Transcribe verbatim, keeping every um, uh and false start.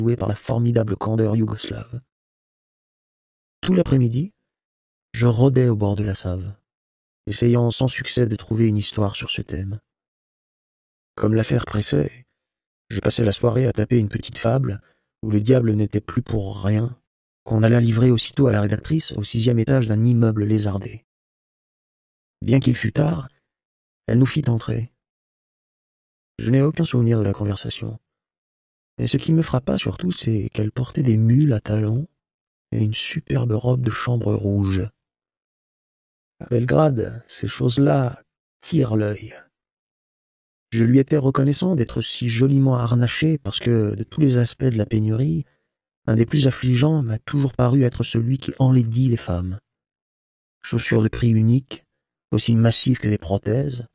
jouée par la formidable candeur yougoslave. Tout l'après-midi, je rôdais au bord de la Save, essayant sans succès de trouver une histoire sur ce thème. Comme l'affaire pressait, je passais la soirée à taper une petite fable où le diable n'était plus pour rien, qu'on alla livrer aussitôt à la rédactrice au sixième étage d'un immeuble lézardé. Bien qu'il fût tard, elle nous fit entrer. Je n'ai aucun souvenir de la conversation. Et ce qui me frappa surtout, c'est qu'elle portait des mules à talons et une superbe robe de chambre rouge. À Belgrade, ces choses-là tirent l'œil. Je lui étais reconnaissant d'être si joliment harnaché parce que, de tous les aspects de la pénurie, un des plus affligeants m'a toujours paru être celui qui enlaidit les femmes. Chaussures de prix unique, aussi massives que des prothèses,